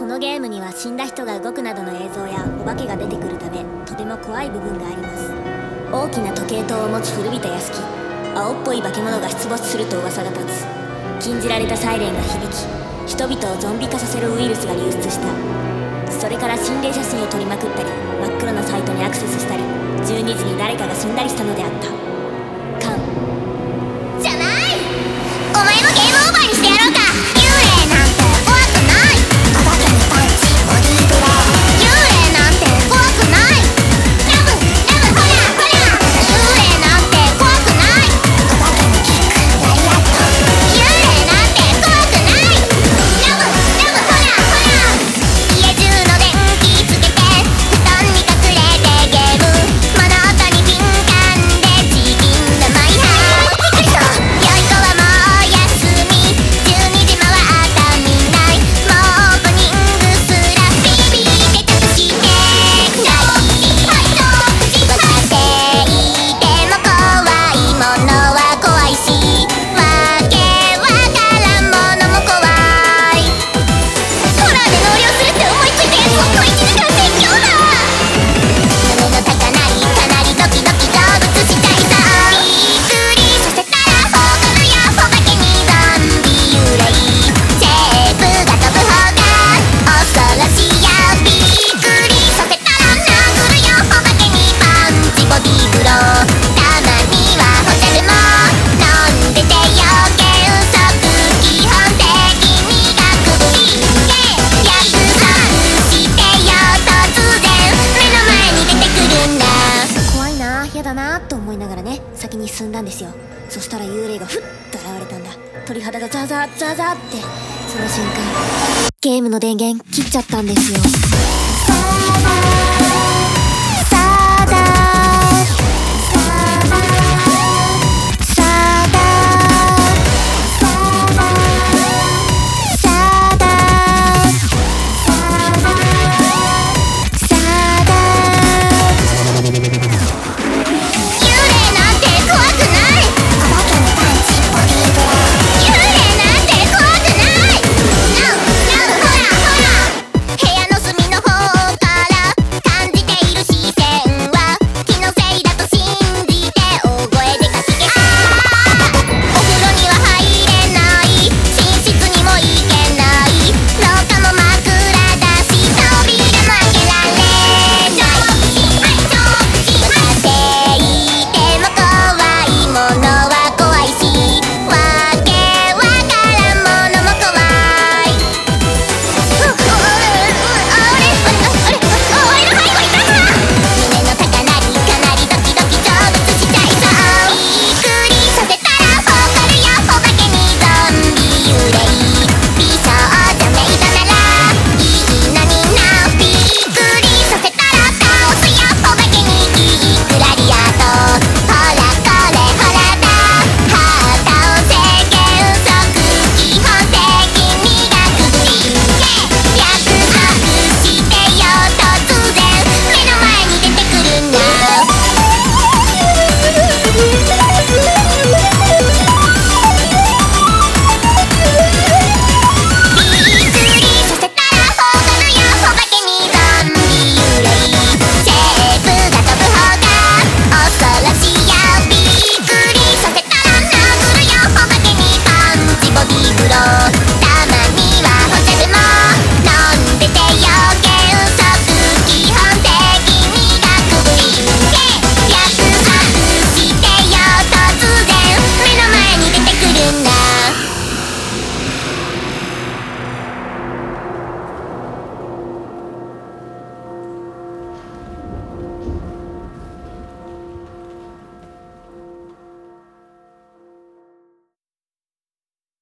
このゲームには死んだ人が動くなどの映像やお化けが出てくるため、とても怖い部分があります。大きな時計塔を持つ古びた屋敷、青っぽい化け物が出没すると噂が立つ。禁じられたサイレンが響き、人々をゾンビ化させるウイルスが流出した。それから心霊写真を撮りまくったり、真っ黒なサイトにアクセスしたり、12時に誰かが死んだりしたのであった。カンじゃない、お前もゲームオーバーにしてやろうか。幽霊なんて怖くない。お化けにパンチボディーブレー。幽霊なんて怖くない。ラブほらほら。幽霊なんて怖くない。お化けにキックラリアット。幽霊なんて怖くない。ラブほらほら。家中の電気つけて布団に隠れてゲーム、物音に敏感でチキンなマイハー。びっくりした。良い子はもう休み、12時回ったみない。もうオープニングすらビリビリで着して大ファイト。自分だっていても怖いものは怖いし、わけわからんものも怖い。ホラーで納涼するって思いついたやつをもう1時間説教だ。胸の高鳴りかなりドキドキ動物しちゃいそう。びっくりさせたら怒るよお化けにゾンビ幽霊。セーブが飛ぶ方が恐ろしいよ。びっくりさせたら殴るよお化けにパンチボディーブロー。たまにはホテルも飲んでてよ原則基本的に学部行って約束してよ。突然目の前に出てくるんだ。怖いな、やだなと思いながらね、先に進んだんですよ。そしたら幽霊がふっと現れたんだ。鳥肌がザザザザって。その瞬間ゲームの電源切っちゃったんですよ。